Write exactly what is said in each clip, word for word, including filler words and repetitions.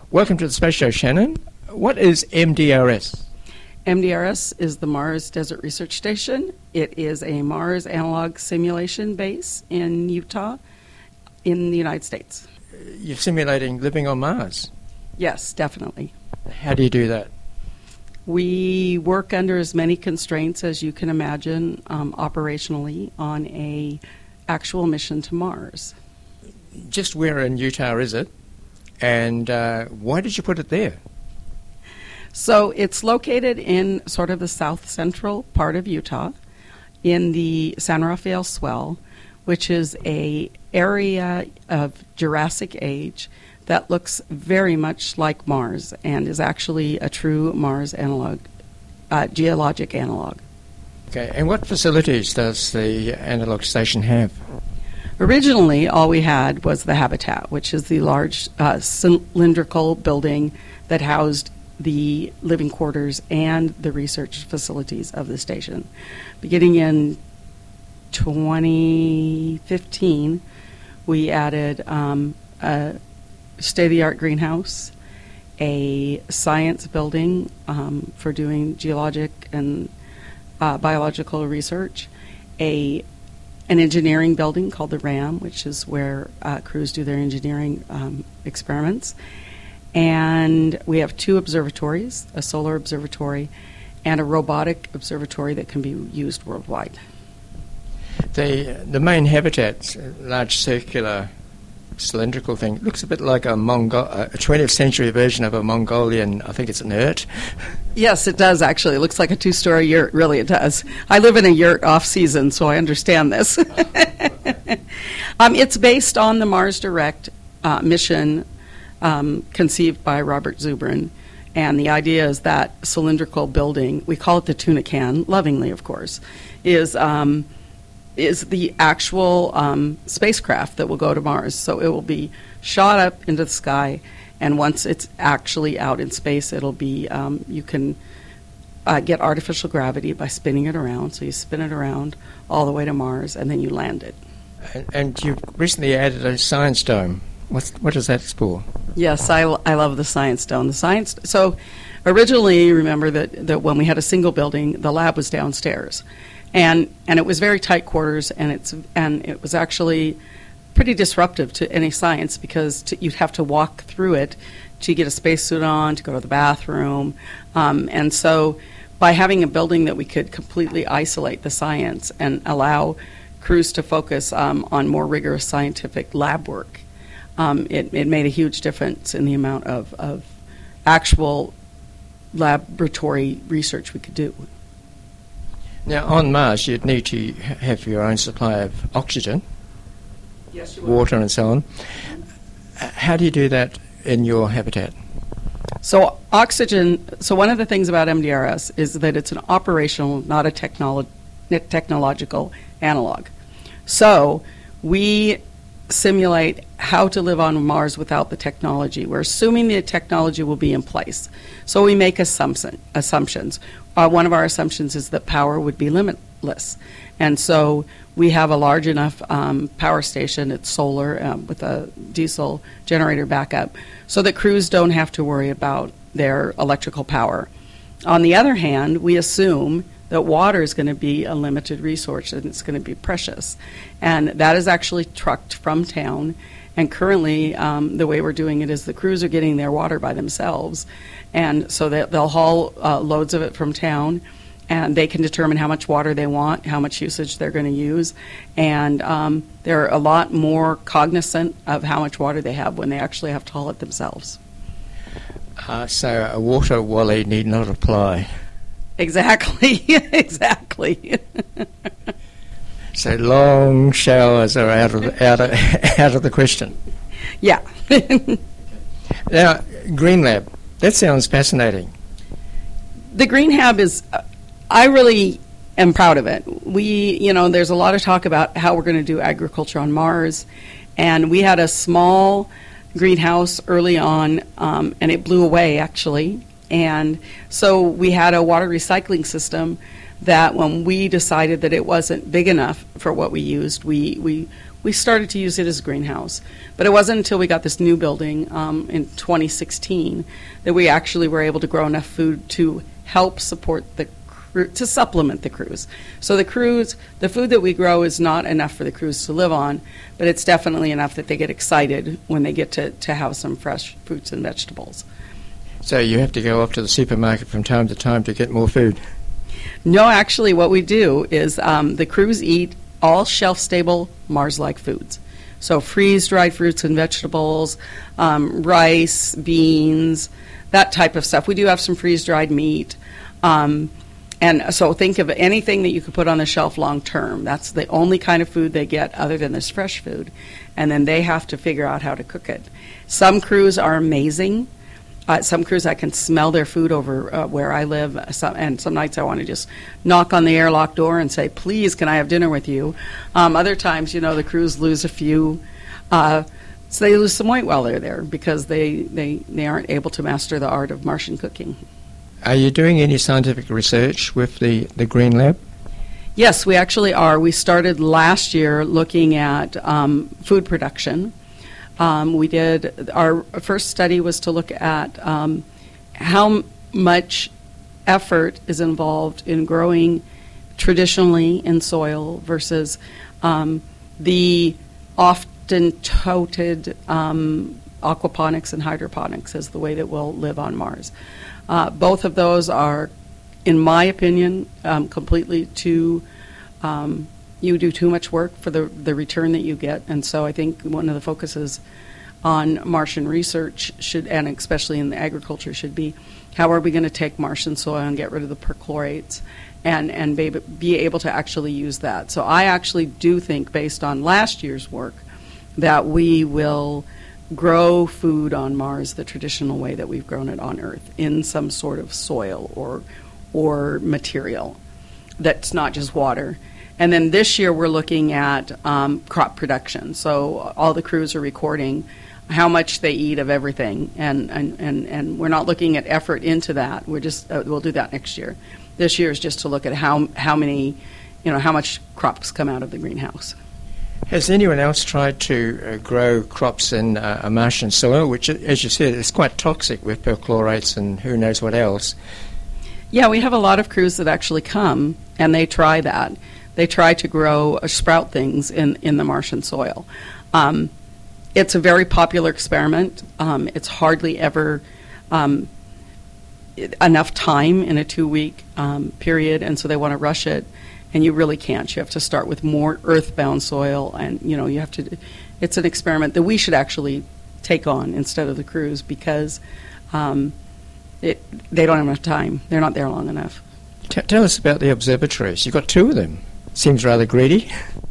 Welcome to the Space Show, Shannon. What is M D R S? M D R S is the Mars Desert Research Station. It is a Mars analog simulation base in Utah, in the United States. You're simulating living on Mars. Yes, definitely. How do you do that? We work under as many constraints as you can imagine um, operationally on a actual mission to Mars. Just where in Utah is it? And uh, why did you put it there? So it's located in sort of the south central part of Utah in the San Rafael Swell, which is a area of Jurassic age that looks very much like Mars and is actually a true Mars analog, uh, geologic analog. Okay, and what facilities does the analog station have? Originally, all we had was the habitat, which is the large uh, cylindrical building that housed the living quarters and the research facilities of the station. Beginning in twenty fifteen, we added um, a state-of-the-art greenhouse, a science building um, for doing geologic and uh, biological research, a an engineering building called the RAM, which is where uh, crews do their engineering um, experiments. And we have two observatories, a solar observatory and a robotic observatory that can be used worldwide. The the main habitat's a large circular cylindrical thing. It looks a bit like a Mongol, a twentieth century version of a Mongolian, I think it's an yurt. Yes, it does actually. It looks like a two-story yurt. Really, it does. I live in a yurt off-season, so I understand this. um, it's based on the Mars Direct uh, mission um, conceived by Robert Zubrin. And the idea is that cylindrical building, we call it the tuna can, lovingly, of course, is um, is the actual um, spacecraft that will go to Mars. So it will be shot up into the sky, and once it's actually out in space, it'll be, um, you can uh, get artificial gravity by spinning it around. So you spin it around all the way to Mars, and then you land it. And, and you've recently added a science dome. What's, what is that for? Yes, I, I love the Science Dome. The science. So originally, remember that, that when we had a single building, the lab was downstairs. And and it was very tight quarters, and it's and it was actually pretty disruptive to any science because to, you'd have to walk through it to get a spacesuit on, to go to the bathroom. Um, and so by having a building that we could completely isolate the science and allow crews to focus um, on more rigorous scientific lab work, um, it, it made a huge difference in the amount of, of actual laboratory research we could do. Now, on Mars, you'd need to have your own supply of oxygen, yes, you would. Water, and so on. How do you do that in your habitat? So oxygen, so one of the things about M D R S is that it's an operational, not a technolo- technological analog. So we simulate how to live on Mars without the technology. We're assuming the technology will be in place. So we make assumption, assumptions. Uh, one of our assumptions is that power would be limitless. And so we have a large enough um, power station, it's solar um, with a diesel generator backup, so that crews don't have to worry about their electrical power. On the other hand, we assume that water is going to be a limited resource and it's going to be precious. And that is actually trucked from town. And currently, um, the way we're doing it is the crews are getting their water by themselves. And so that they'll haul uh, loads of it from town, and they can determine how much water they want, how much usage they're going to use. And um, they're a lot more cognizant of how much water they have when they actually have to haul it themselves. Uh, so a water wally need not apply. Exactly, exactly. So long showers are out of the, out of, out of the question. Yeah. Now, Green Lab, that sounds fascinating. The Green Hab is, uh, I really am proud of it. We, you know, there's a lot of talk about how we're going to do agriculture on Mars, and we had a small greenhouse early on, um, and it blew away, actually. And so we had a water recycling system that when we decided that it wasn't big enough for what we used, we we, we we started to use it as a greenhouse. But it wasn't until we got this new building um, in twenty sixteen that we actually were able to grow enough food to help support the cru- to supplement the crews. So the crews, the food that we grow is not enough for the crews to live on, but it's definitely enough that they get excited when they get to, to have some fresh fruits and vegetables. So you have to go off to the supermarket from time to time to get more food? No, actually what we do is um, the crews eat all shelf-stable Mars-like foods. So freeze-dried fruits and vegetables, um, rice, beans, that type of stuff. We do have some freeze-dried meat. Um, and so think of anything that you could put on the shelf long-term. That's the only kind of food they get other than this fresh food. And then they have to figure out how to cook it. Some crews are amazing. Uh, some crews, I can smell their food over uh, where I live, some, and some nights I want to just knock on the airlock door and say, please, can I have dinner with you? Um, other times, you know, the crews lose a few, uh, so they lose some weight while they're there because they, they, they aren't able to master the art of Martian cooking. Are you doing any scientific research with the, the Green Lab? Yes, we actually are. We started last year looking at um, food production. Um, we did, our first study was to look at um, how much effort is involved in growing traditionally in soil versus um, the often touted um, aquaponics and hydroponics as the way that we'll live on Mars. Uh, both of those are, in my opinion, um, completely too um, you do too much work for the, the return that you get. And so I think one of the focuses on Martian research should, and especially in the agriculture, should be how are we going to take Martian soil and get rid of the perchlorates and, and be, be able to actually use that. So I actually do think, based on last year's work, that we will grow food on Mars the traditional way that we've grown it on Earth, in some sort of soil or or material that's not just water. And then this year we're looking at um, crop production. So all the crews are recording how much they eat of everything, and, and, and, and we're not looking at effort into that. We're just uh, we'll do that next year. This year is just to look at how how many, you know, how much crops come out of the greenhouse. Has anyone else tried to uh, grow crops in uh, a Martian soil, which, as you said, is quite toxic with perchlorates and who knows what else? Yeah, we have a lot of crews that actually come and they try that. They try to grow, uh, sprout things in, in the Martian soil. Um, it's a very popular experiment. Um, it's hardly ever um, enough time in a two-week um, period, and so they want to rush it, and you really can't. You have to start with more earthbound soil, and you know you have to. It's an experiment that we should actually take on instead of the crews because um, it, they don't have enough time. They're not there long enough. T- tell us about the observatories. You've got two of them. Seems rather greedy.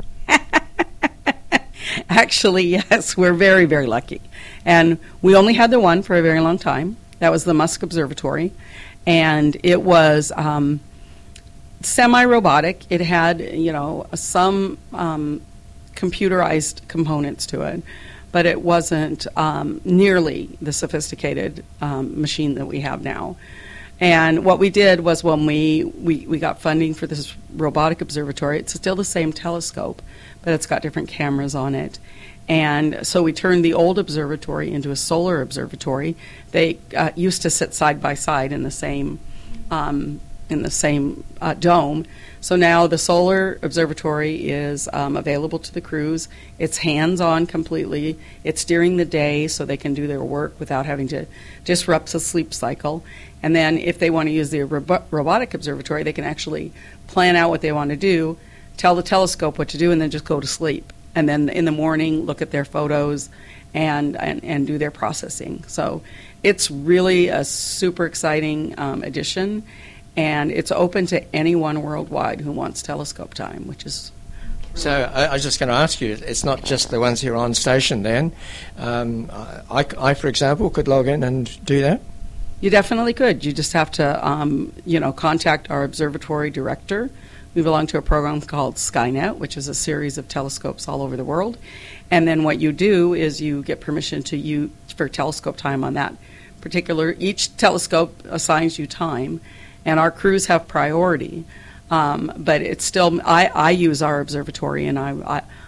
Actually, yes, we're very, very lucky. And we only had the one for a very long time. That was the Musk Observatory. And it was um, semi-robotic. It had, you know, some um, computerized components to it, but it wasn't um, nearly the sophisticated um, machine that we have now. And what we did was when we, we, we got funding for this robotic observatory, it's still the same telescope, but it's got different cameras on it. And so we turned the old observatory into a solar observatory. They uh, used to sit side by side in the same um, in the same uh, dome. So now the solar observatory is um, available to the crews. It's hands-on completely. It's during the day so they can do their work without having to disrupt the sleep cycle. And then if they want to use the robo- robotic observatory, they can actually plan out what they want to do, tell the telescope what to do, and then just go to sleep. And then in the morning, look at their photos and, and, and do their processing. So it's really a super exciting um, addition. And it's open to anyone worldwide who wants telescope time, which is... So I, I was just going to ask you, it's not just the ones here on station then. Um, I, I, for example, could log in and do that? You definitely could. You just have to, um, you know, contact our observatory director. We belong to a program called Skynet, which is a series of telescopes all over the world. And then what you do is you get permission to use for telescope time on that particular... Each telescope assigns you time, and our crews have priority. Um, but it's still, I, I use our observatory, and I, I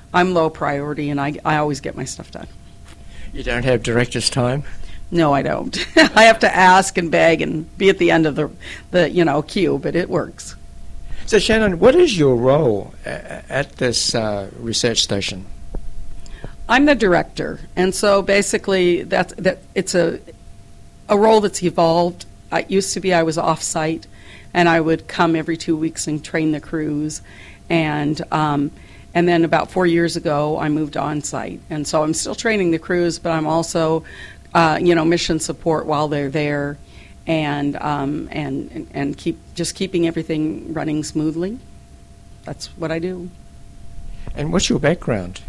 I'm low priority, and I, I always get my stuff done. You don't have director's time? No, I don't. I have to ask and beg and be at the end of the, the you know, queue, but it works. So, Shannon, what is your role a- at this uh, research station? I'm the director, and so basically that's, that it's a a role that's evolved. It used to be I was off-site, and I would come every two weeks and train the crews, and um, and then about four years ago I moved on-site, and so I'm still training the crews, but I'm also uh, you know mission support while they're there, and um, and and keep just keeping everything running smoothly. That's what I do. And what's your background?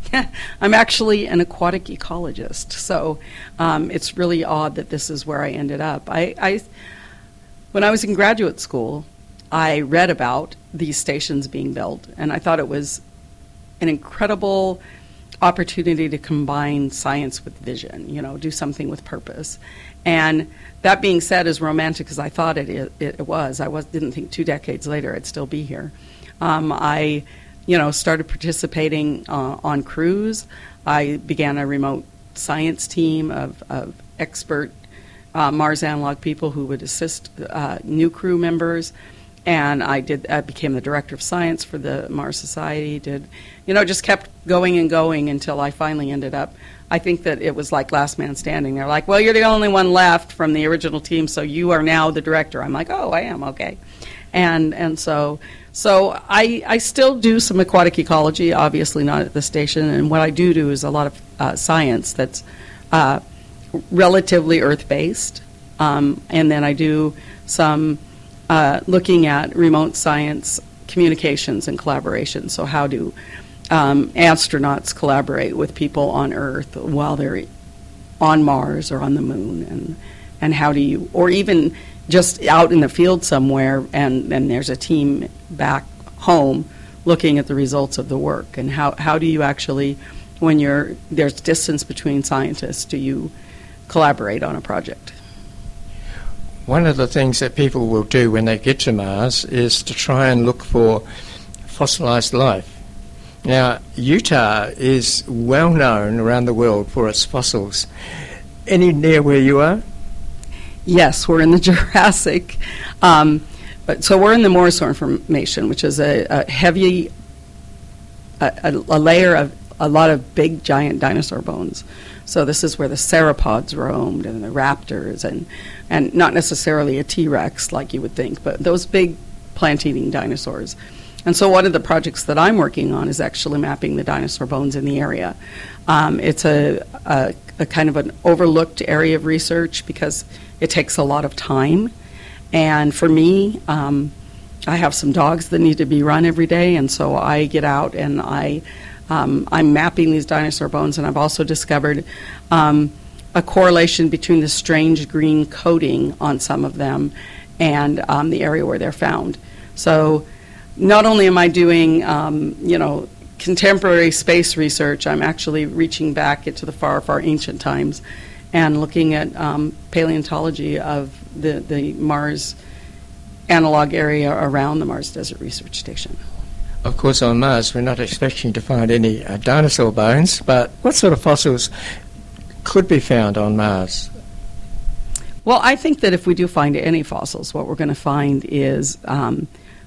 I'm actually an aquatic ecologist, so um, it's really odd that this is where I ended up. I, I, when I was in graduate school, I read about these stations being built, and I thought it was an incredible opportunity to combine science with vision, you know, do something with purpose. And that being said, as romantic as I thought it, it, it was, I was, didn't think two decades later I'd still be here. Um, I you know, started participating uh, on crews. I began a remote science team of, of expert uh, Mars analog people who would assist uh, new crew members. And I did. I became the director of science for the Mars Society. Did, you know, just kept going and going until I finally ended up. I think that it was like last man standing. They're like, well, you're the only one left from the original team, so you are now the director. I'm like, oh, I am, okay. And and so so I I still do some aquatic ecology, obviously not at the station. And what I do do is a lot of uh, science that's uh, relatively Earth-based. Um, and then I do some uh, looking at remote science communications and collaboration. So how do um, astronauts collaborate with people on Earth while they're on Mars or on the moon? And, and how do you, or even just out in the field somewhere, and then there's a team back home looking at the results of the work, and how, how do you actually, when you're there's distance between scientists, do you collaborate on a project? One of the things that people will do when they get to Mars is to try and look for fossilized life. Now, Utah is well known around the world for its fossils. Any near where you are? Yes, we're in the Jurassic. Um, but, so we're in the Morrison Formation, which is a, a heavy, a, a, a layer of a lot of big, giant dinosaur bones. So this is where the sauropods roamed, and the raptors, and, and not necessarily a T-Rex like you would think, but those big plant-eating dinosaurs. And so one of the projects that I'm working on is actually mapping the dinosaur bones in the area. Um, it's a, a, a kind of an overlooked area of research because it takes a lot of time. And for me, um, I have some dogs that need to be run every day, and so I get out and I, um, I'm mapping these dinosaur bones, and I've also discovered um, a correlation between the strange green coating on some of them and um, the area where they're found. So not only am I doing, um, you know, contemporary space research, I'm actually reaching back into the far, far ancient times and looking at um, paleontology of the, the Mars analog area around the Mars Desert Research Station. Of course, on Mars, we're not expecting to find any uh, dinosaur bones, but what sort of fossils could be found on Mars? Well, I think that if we do find any fossils, what we're going to find is um,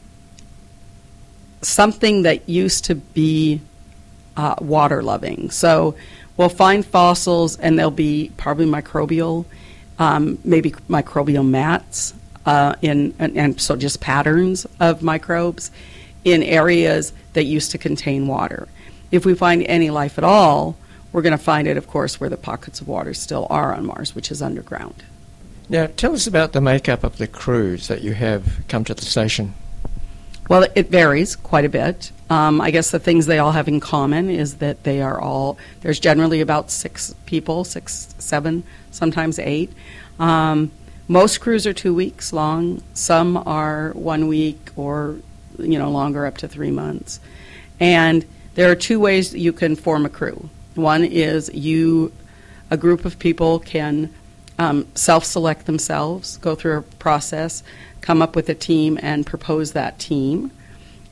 something that used to be uh, water-loving. So we'll find fossils, and they'll be probably microbial, um, maybe microbial mats, uh, in and, and so just patterns of microbes in areas that used to contain water. If we find any life at all, we're going to find it, of course, where the pockets of water still are on Mars, which is underground. Now, tell us about the makeup of the crews that you have come to the station. Well, it varies quite a bit. Um, I guess the things they all have in common is that they are all, there's generally about six people, six, seven, sometimes eight. Um, most crews are two weeks long. Some are one week or, you know, longer, up to three months. And there are two ways that you can form a crew. One is you, a group of people can um, self-select themselves, go through a process, come up with a team and propose that team.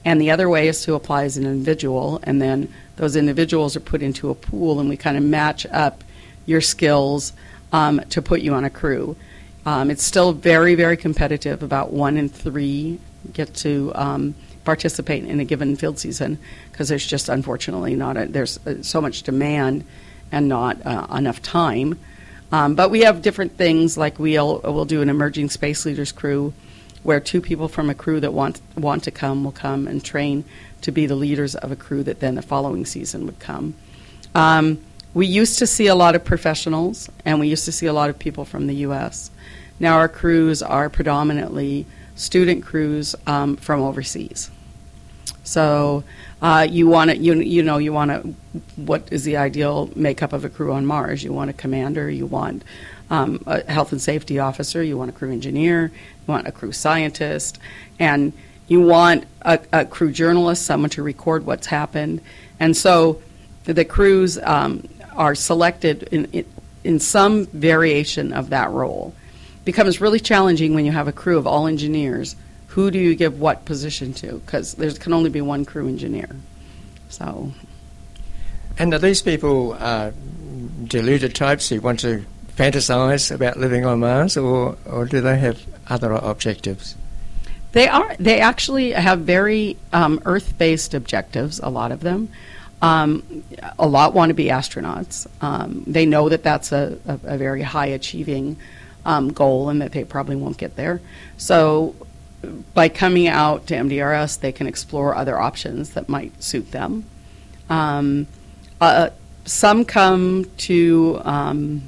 And the other way is to apply as an individual, and then those individuals are put into a pool, and we kind of match up your skills um, to put you on a crew. Um, it's still very, very competitive. About one in three get to um, participate in a given field season because there's just unfortunately not a, there's uh, so much demand and not uh, enough time. Um, but we have different things, like we'll we'll do an emerging space leaders crew, where two people from a crew that want want to come will come and train to be the leaders of a crew that then the following season would come. Um, we used to see a lot of professionals, and we used to see a lot of people from the U S. Now our crews are predominantly student crews um, from overseas. So uh, you want to, you, you know, you want to, what is the ideal makeup of a crew on Mars? You want a commander, you want um, a health and safety officer, you want a crew engineer, you want a crew scientist, and you want a, a crew journalist, someone to record what's happened. And so the, the crews um, are selected in, in, in some variation of that role. It becomes really challenging when you have a crew of all engineers. Who do you give what position to? Because there can only be one crew engineer. So, and are these people uh, deluded types who want to fantasize about living on Mars, or, or do they have other objectives? They are. They actually have very um, Earth-based objectives. A lot of them. Um, a lot want to be astronauts. Um, they know that that's a, a, a very high achieving um, goal, and that they probably won't get there. So, by coming out to M D R S, they can explore other options that might suit them. Um, uh, some come to um,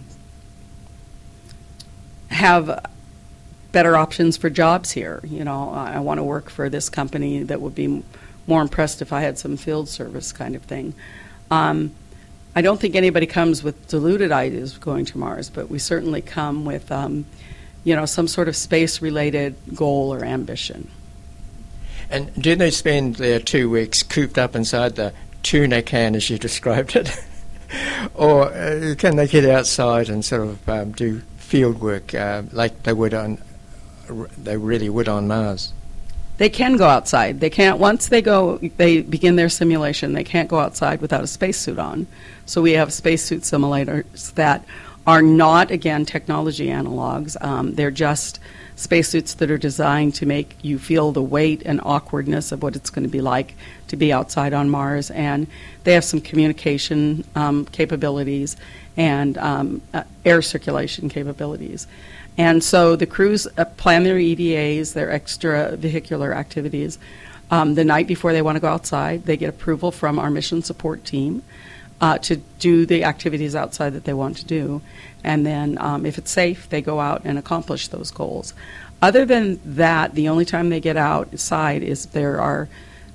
have better options for jobs here. You know, I, I want to work for this company that would be m- more impressed if I had some field service kind of thing. Um, I don't think anybody comes with deluded ideas of going to Mars, but we certainly come with um, you know, some sort of space-related goal or ambition. And do they spend their two weeks cooped up inside the tuna can, as you described it? Or uh, can they get outside and sort of um, do field work uh, like they would on, they really would on Mars? They can go outside. They can't, once they go, they begin their simulation, they can't go outside without a spacesuit on. So we have spacesuit simulators that are not, again, technology analogs. Um, they're just spacesuits that are designed to make you feel the weight and awkwardness of what it's going to be like to be outside on Mars. And they have some communication um, capabilities and um, uh, air circulation capabilities. And so the crews uh, plan their E D As, their extravehicular activities, um, the night before they want to go outside. They get approval from our mission support team Uh, to do the activities outside that they want to do. And then um, if it's safe, they go out and accomplish those goals. Other than that, the only time they get outside is there are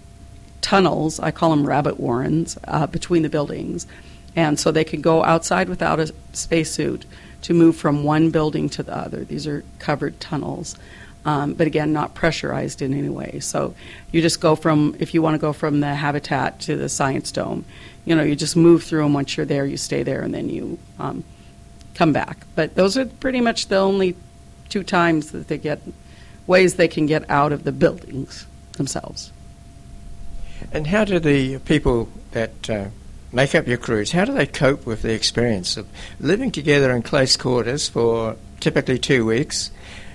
tunnels, I call them rabbit warrens, uh, between the buildings. And so they can go outside without a spacesuit to move from one building to the other. These are covered tunnels. Um, but again, not pressurized in any way. So you just go from, if you want to go from the habitat to the science dome, you know, you just move through them. Once you're there, you stay there, and then you um, come back. But those are pretty much the only two times that they get, ways they can get out of the buildings themselves. And how do the people that uh, make up your crews, how do they cope with the experience of living together in close quarters for typically two weeks?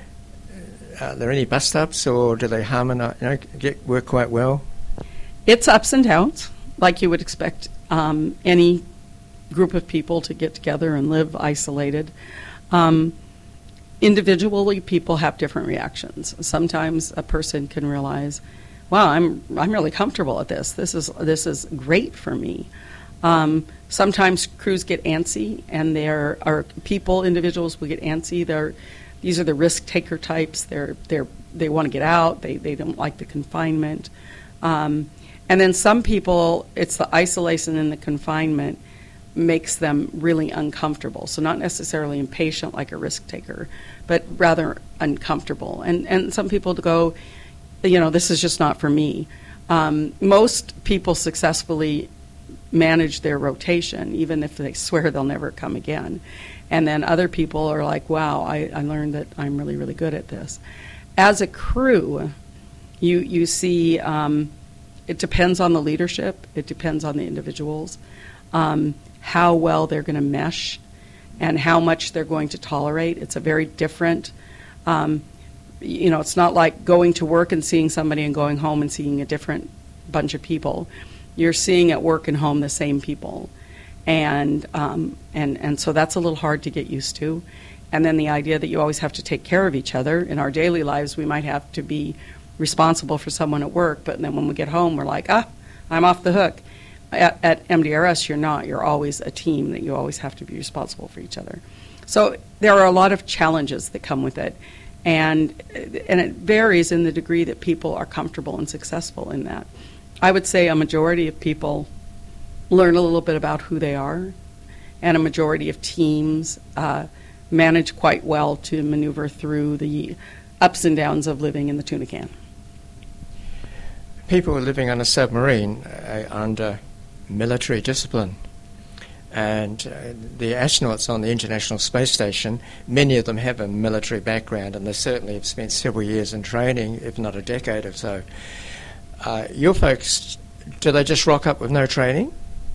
Are there any bust-ups, or do they harmonize, you know, get, work quite well? It's ups and downs, like you would expect um, any group of people to get together and live isolated. Um, individually, people have different reactions. Sometimes a person can realize, wow, I'm I'm really comfortable at this. This is this is great for me. Um, sometimes crews get antsy, and there are people, individuals will get antsy. They're These are the risk-taker types. They're they're they want to get out. They they don't like the confinement. Um, and then some people, it's the isolation and the confinement makes them really uncomfortable. So not necessarily impatient like a risk-taker, but rather uncomfortable. And and some people go, you know, this is just not for me. Um, most people successfully manage their rotation, even if they swear they'll never come again. And then other people are like, wow, I, I learned that I'm really, really good at this. As a crew, you you see um, it depends on the leadership. It depends on the individuals, um, how well they're going to mesh, and how much they're going to tolerate. It's a very different, um, you know, it's not like going to work and seeing somebody and going home and seeing a different bunch of people. You're seeing at work and home the same people. And, um, and, and so that's a little hard to get used to. And then the idea that you always have to take care of each other. In our daily lives, we might have to be responsible for someone at work, but then when we get home, we're like, ah, I'm off the hook. At, at M D R S, you're not. You're always a team that you always have to be responsible for each other. So there are a lot of challenges that come with it, and and it varies in the degree that people are comfortable and successful in that. I would say a majority of people learn a little bit about who they are, and a majority of teams uh, manage quite well to maneuver through the ups and downs of living in the tuna can. People living on a submarine are under military discipline. And uh, the astronauts on the International Space Station, many of them have a military background, and they certainly have spent several years in training, if not a decade or so. Uh, your folks, do they just rock up with no training?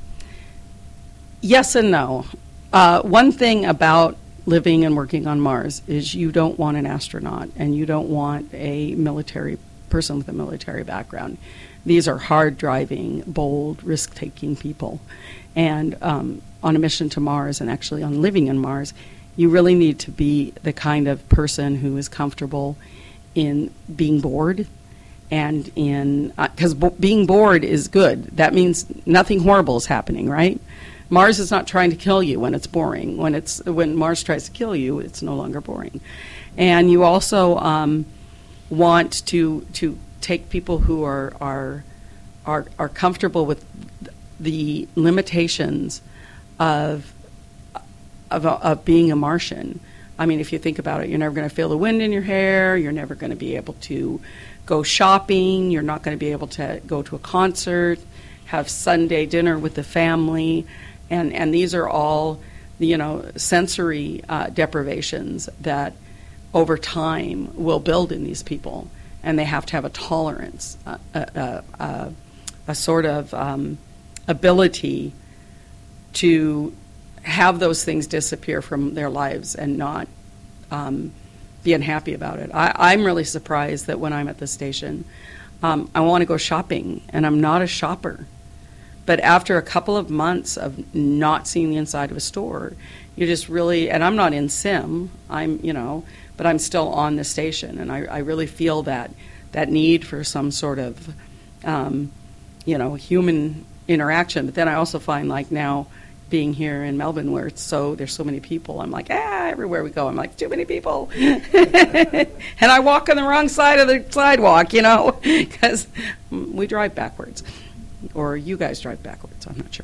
Yes and no. Uh, one thing about living and working on Mars is you don't want an astronaut, and you don't want a military person with a military background. These are hard-driving, bold, risk-taking people. And um, on a mission to Mars, and actually on living in Mars, you really need to be the kind of person who is comfortable in being bored, and in, because uh, bo- being bored is good. That means nothing horrible is happening, right? Mars is not trying to kill you when it's boring. When it's when Mars tries to kill you, it's no longer boring. And you also um, want to to take people who are are are, are comfortable with the limitations of, of of being a Martian. I mean, if you think about it, you're never going to feel the wind in your hair. You're never going to be able to go shopping. You're not going to be able to go to a concert, have Sunday dinner with the family, and and these are all, you know, sensory uh, deprivations that over time will build in these people, and they have to have a tolerance, uh, a, a, a, a sort of um, ability to have those things disappear from their lives and not um, be unhappy about it. I, I'm really surprised that when I'm at the station, um, I want to go shopping, and I'm not a shopper. But after a couple of months of not seeing the inside of a store, you just really, and I'm not in sim, I'm, you know, but I'm still on the station, and I, I really feel that that need for some sort of, um, you know, human interaction. But then I also find, like now, being here in Melbourne, where it's so there's so many people, I'm like, ah, everywhere we go, I'm like, too many people, and I walk on the wrong side of the sidewalk, you know, because we drive backwards, or you guys drive backwards. I'm not sure.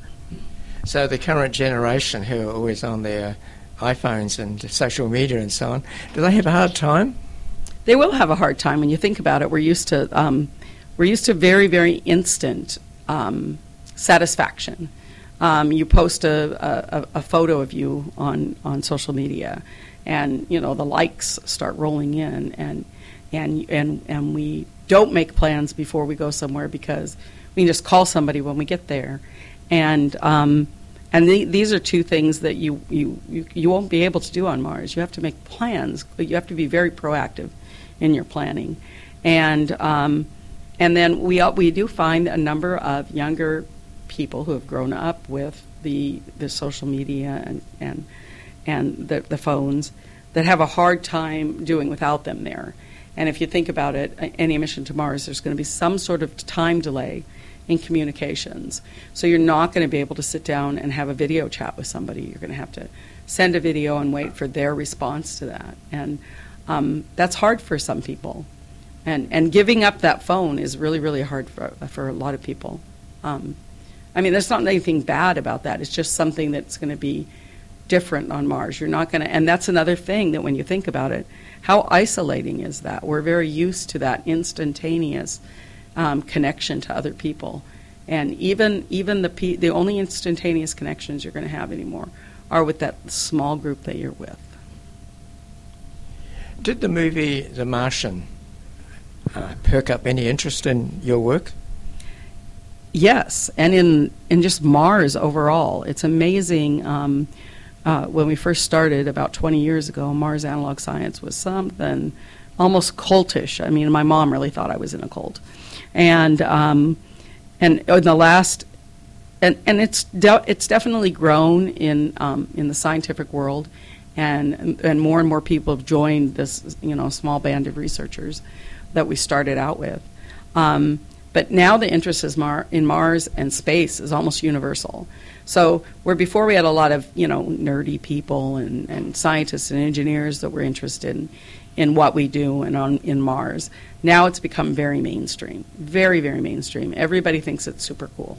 So the current generation who are always on their iPhones and social media and so on, do they have a hard time? They will have a hard time when you think about it. We're used to um, we're used to very, very instant um, satisfaction. Um, you post a, a, a photo of you on, on social media, and you know the likes start rolling in, and and and and we don't make plans before we go somewhere because we can just call somebody when we get there, and um, and the, these are two things that you, you you you won't be able to do on Mars. You have to make plans. You have to be very proactive in your planning, and um, and then we we do find a number of younger people who have grown up with the the social media and and and the, the phones that have a hard time doing without them there. And if you think about it, any mission to Mars, there's going to be some sort of time delay in communications. So you're not going to be able to sit down and have a video chat with somebody. You're going to have to send a video and wait for their response to that. And um, that's hard for some people. And and giving up that phone is really, really hard for, for a lot of people. Um, I mean, there's not anything bad about that. It's just something that's going to be different on Mars. You're not going to, and that's another thing that when you think about it, how isolating is that? We're very used to that instantaneous um, connection to other people, and even even the pe- the only instantaneous connections you're going to have anymore are with that small group that you're with. Did the movie The Martian uh, perk up any interest in your work? Yes, and in, in just Mars overall. It's amazing. Um, uh, when we first started about twenty years ago, Mars Analog Science was something almost cultish. I mean, my mom really thought I was in a cult. And um, and in the last, and, and it's de- it's definitely grown in um, in the scientific world, and and more and more people have joined this, you know, small band of researchers that we started out with. Um, But now the interest is Mar- in Mars and space is almost universal. So where before we had a lot of, you know, nerdy people and, and scientists and engineers that were interested in, in what we do and on in Mars, now it's become very mainstream, very, very mainstream. Everybody thinks it's super cool.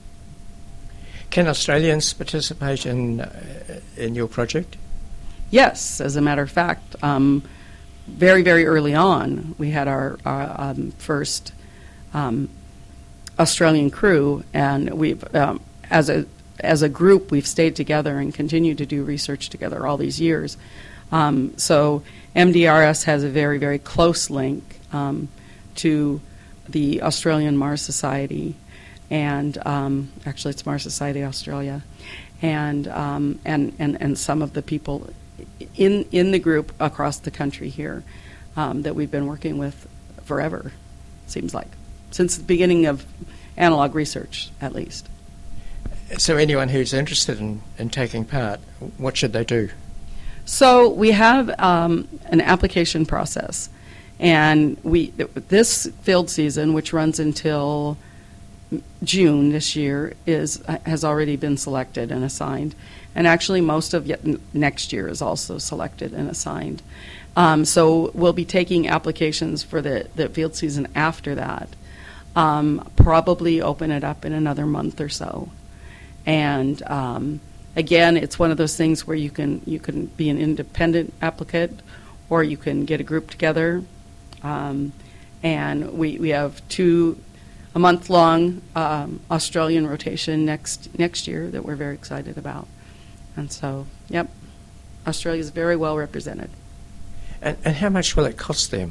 Can Australians participate in, uh, in your project? Yes, as a matter of fact. Um, very, very early on, we had our, our um, first Um, Australian crew, and we've, um, as a as a group, we've stayed together and continued to do research together all these years. Um, so M D R S has a very, very close link um, to the Australian Mars Society, and um, actually it's Mars Society Australia, and um, and, and and some of the people in in the group across the country here um, that we've been working with forever, seems like. Since the beginning of analog research, at least. So anyone who's interested in, in taking part, what should they do? So we have um, an application process, and we this field season, which runs until June this year, is has already been selected and assigned, and actually most of yet next year is also selected and assigned. Um, so we'll be taking applications for the, the field season after that. Um, probably open it up in another month or so, and um, again, it's one of those things where you can you can be an independent applicant, or you can get a group together, um, and we we have two a month long um, Australian rotation next next year that we're very excited about, and so yep, Australia is very well represented. And, and how much will it cost them?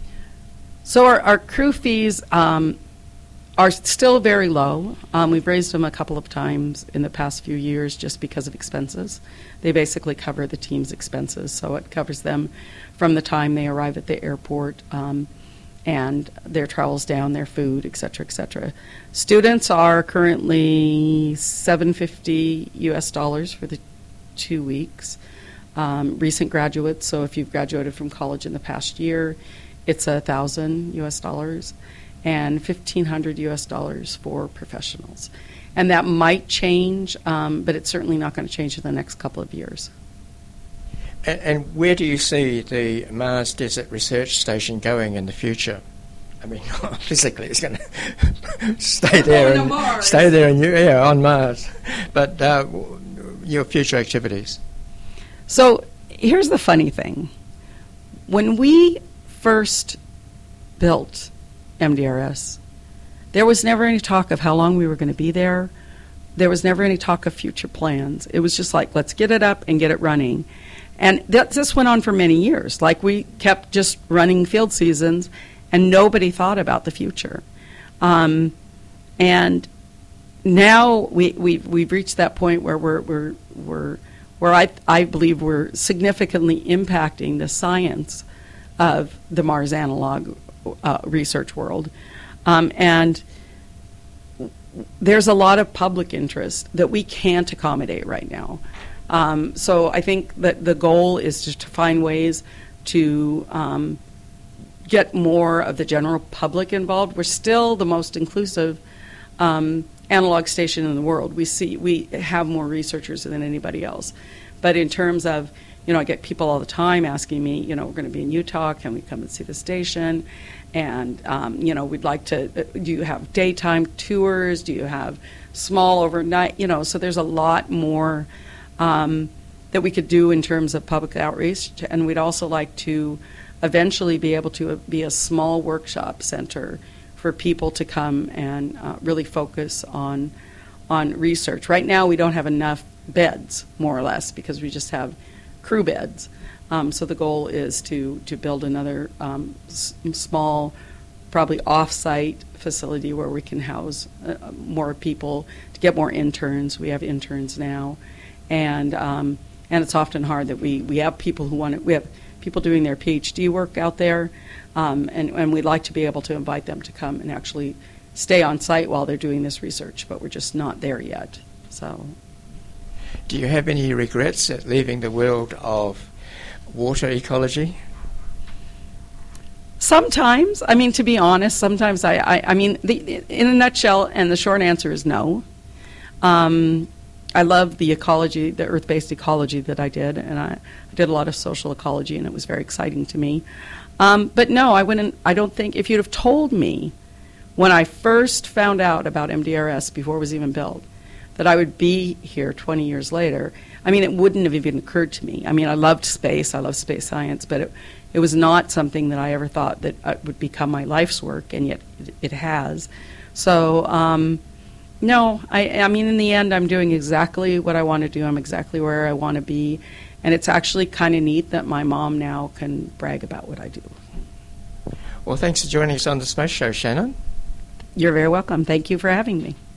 So our, our crew fees um, are still very low. Um, we've raised them a couple of times in the past few years just because of expenses. They basically cover the team's expenses, so it covers them from the time they arrive at the airport um, and their travels down, their food, et cetera, et cetera. Students are currently seven hundred fifty U S dollars for the two weeks. Um, recent graduates, so if you've graduated from college in the past year, it's a thousand U S dollars, and fifteen hundred U S dollars for professionals, and that might change, um, but it's certainly not going to change in the next couple of years. And, and where do you see the Mars Desert Research Station going in the future? I mean, physically, it's going to stay there and stay there and yeah, on Mars, but uh, your future activities. So here's the funny thing: when we first built M D R S, there was never any talk of how long we were going to be there. There was never any talk of future plans. It was just like, let's get it up and get it running. And that, this went on for many years. Like, we kept just running field seasons, and nobody thought about the future. Um, and now we, we've, we've reached that point where we're, we're, we're where I, I believe we're significantly impacting the science of the Mars analog uh, research world. Um, and there's a lot of public interest that we can't accommodate right now. Um, so I think that the goal is just to find ways to um, get more of the general public involved. We're still the most inclusive um, analog station in the world. We see we have more researchers than anybody else. But in terms of, you know, I get people all the time asking me, you know, we're going to be in Utah, can we come and see the station? And, um, you know, we'd like to, do you have daytime tours? Do you have small overnight? You know, so there's a lot more um, that we could do in terms of public outreach. And we'd also like to eventually be able to be a small workshop center for people to come and uh, really focus on on research. Right now we don't have enough beds, more or less, because we just have crew beds. Um, so the goal is to, to build another um, s- small probably off-site facility where we can house uh, more people to get more interns. We have interns now, and um, and it's often hard that we, we have people who want to, we have people doing their PhD work out there, um, and, and we'd like to be able to invite them to come and actually stay on site while they're doing this research, but we're just not there yet. So, do you have any regrets at leaving the world of water ecology? Sometimes, I mean, to be honest, sometimes I, I, I mean, the, in a nutshell, and the short answer is no. Um, I love the ecology, the earth-based ecology that I did, and I, I did a lot of social ecology, and it was very exciting to me. Um, but no, I wouldn't. I don't think if you'd have told me when I first found out about M D R S before it was even built that I would be here twenty years later, I mean, it wouldn't have even occurred to me. I mean, I loved space, I love space science, but it, it was not something that I ever thought that uh, would become my life's work, and yet it, it has. So. Um, No, I, I mean, in the end, I'm doing exactly what I want to do. I'm exactly where I want to be. And it's actually kind of neat that my mom now can brag about what I do. Well, thanks for joining us on the Space Show, Shannon. You're very welcome. Thank you for having me.